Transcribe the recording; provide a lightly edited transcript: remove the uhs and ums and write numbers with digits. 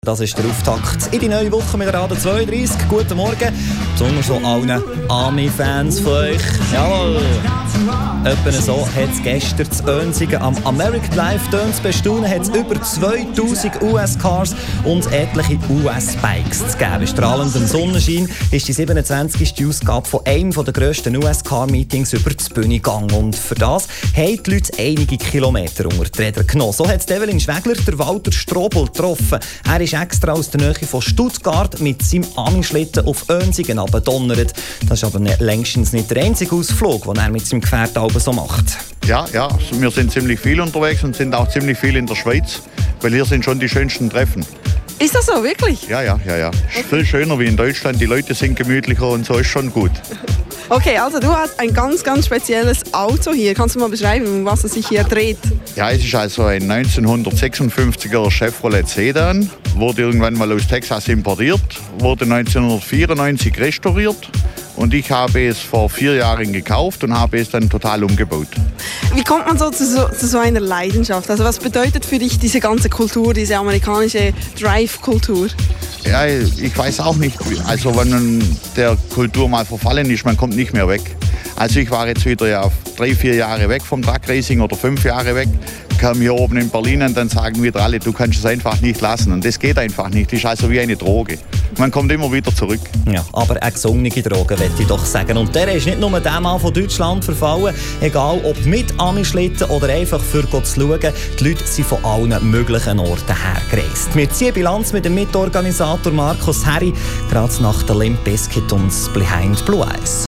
Das ist der Auftakt in die neue Woche mit Radio 32. Guten Morgen, besonders so allen Ami-Fans von euch. Jawohl! Etwa so hat es gestern zu Oensingen am American Life Dance bestaunen, hat es über 2000 US-Cars und etliche US-Bikes zu geben. Bei strahlendem Sonnenschein ist die 27. Ausgabe von einem der grössten US-Car-Meetings über die Bühne gegangen. Und für das haben die Leute einige Kilometer unter die Räder genommen. So hat Evelyn Schwegler der Walter Strobel getroffen. Er ist extra aus der Nähe von Stuttgart mit seinem Ami-Schlitten auf Oensingen abgedonnert. Das ist aber längstens nicht der einzige Ausflug, den er mit seinem Gefährt so macht. Ja, wir sind ziemlich viel unterwegs und sind auch ziemlich viel in der Schweiz, weil hier sind schon die schönsten Treffen. Ist das so, wirklich? Ja. Ist viel schöner wie in Deutschland, die Leute sind gemütlicher und so ist schon gut. Okay, also du hast ein ganz, ganz spezielles Auto hier. Kannst du mal beschreiben, um was es sich hier dreht? Ja, es ist also ein 1956er Chevrolet Sedan, wurde irgendwann mal aus Texas importiert, wurde 1994 restauriert. Und ich habe es vor 4 Jahren gekauft und habe es dann total umgebaut. Wie kommt man zu so einer Leidenschaft? Also was bedeutet für dich diese ganze Kultur, diese amerikanische Drive-Kultur? Ja, ich weiß auch nicht. Also wenn man der Kultur mal verfallen ist, man kommt nicht mehr weg. Also ich war jetzt wieder 3-4 Jahre weg vom Truck Racing oder 5 Jahre weg. Kam hier oben in Berlin und dann sagen wieder alle, du kannst es einfach nicht lassen. Und das geht einfach nicht. Das ist also wie eine Droge. Man kommt immer wieder zurück. Ja, aber eine gesungene Droge, möchte ich doch sagen. Und der ist nicht nur der Mann von Deutschland verfallen. Egal ob mit Ami-Schlitten oder einfach für zu schauen. Die Leute sind von allen möglichen Orten hergereist. Wir ziehen Bilanz mit dem Mitorganisator Markus Herri, gerade nach der Limp Bizkit und Behind Blue Eyes.